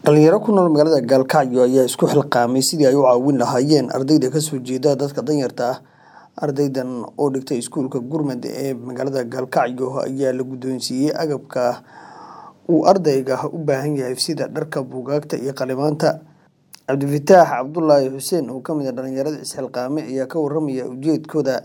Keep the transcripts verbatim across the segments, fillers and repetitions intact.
dhalinyaro ku nool magaalada Gaalkacyo ayaa isku xilqaamay sidii ay u caawin lahaayeen ardayda ka soo jeeda dadka danyarta ah. Ardaydan oo dhigtay iskuulka Gurmad ee magaalada Gaalkacyo ayaa la guddoonsiiyay agabka uu ardayga u baahan yahay sida dharka, buugaagta iyo qalimaanta. Cabdifataax Cabdullaahi Xuseen oo ka mid ah dhalinyarada isxilqaamay ayaa ka warramaya ujeedkooda.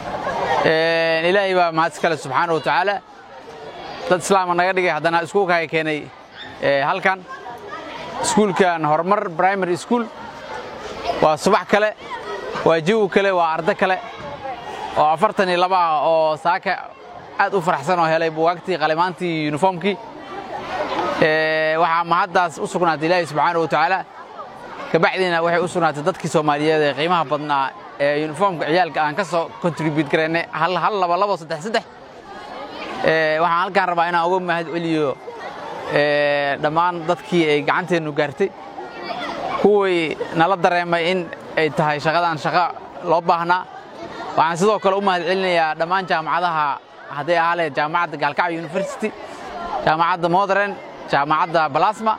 Ee Ilaahay baa mahad iskale subxaanahu wa ta'aala. Dad islaam naga dhigay haddana iskuulka ay keenay ee halkan iskuulkan Hormar Primary School waa subax kale waa jiw kale waa arday kale oo afartan iyo laba oo saaka aad u faraxsan oo helay buugaagtii qalimaantii uniformkii ee waxa mahadaas u sugnaatay Ilaahay subxaanahu wa ta'aala kabacdina waxay u sugnaatay dadkii Soomaaliyeed ee qiimaha badnaa ee uniformka ciyaalka aan ka soo contribute gareynay hal hal laba laba saddex saddex ee waxaan halkaan rabaa inaan uga mahad celiyo ee dhammaan dadkii ay gacanteenu gaartay kuwii nala dareemay in ay tahay shaqadan shaqo loo baahnaa. Waxaan sidoo kale u mahad celinayaa dhammaan jaamacadaha haday ahaale jaamacadda Gaalkacyo University, jaamacadda Modern, jaamacadda Plasma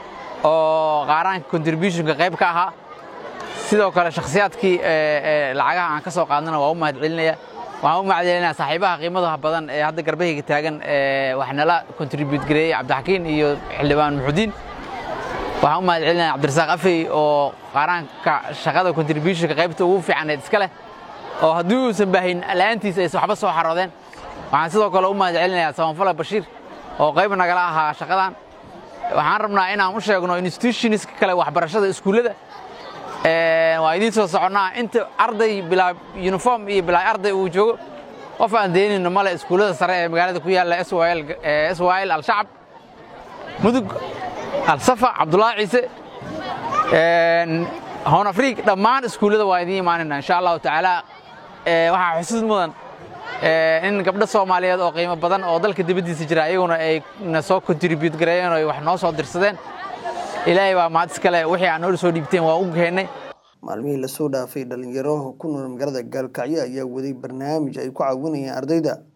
oo qaaraan contribution ka qayb ka ahaa. sidoo kale shakhsiyaadkii ee lacagaha aan ka soo qaadnana waa u mahad celinayaa. waxaan u mahad celinayaa saaxiibaha qiimaha badan ee hadda garbahayga taagan ee wax nala contribute gareeyay Cabdixakiin iyo Xildhibaan Muxudiin. waxaan u mahad celinayaa Cabdirasaaq Afey oo qaaraanka shaqada contribution ka qaybta ugu fiican ee iska leh oo haddii uusan baahin la'aantiisa ay waxba soo xaroodeen. waxaan sidoo kale u mahad celinayaa Samanfala Bashiir oo qayb nagala ahaa shaqadan. waxaan rabnaa inaan u sheegno institutions kale waxbarashada iskuulada ee waa idin soo soconaa inta arday bilaa uniform iyo bilaa arday uu joogo qof aan deynino male iskuulada sare ee magaalada ku yaala S Y L S Y L Al-Shacab Mudug Al-Safa Cabdullaahi Ciise ee Hoon Afrika dhammaan iskuulada waa idin imaanayna insha Allah ta'ala. ee waxa xusuus mudan ee in gabdho Soomaaliyeed oo qiimo badan oo dalka dibadiisa jira ayaguna ay na soo contribute gareeyeen oo wax noo soo dirsadeen. Ilaahay waa mahad iskale wixii aan noo soo dhiibteen waa u geynay. Maalmihii la soo dhaafay dhalinyaro ku nool magaalada Gaalkacyo ayaa waday barnaamij ay ku caawinayaan ardayda.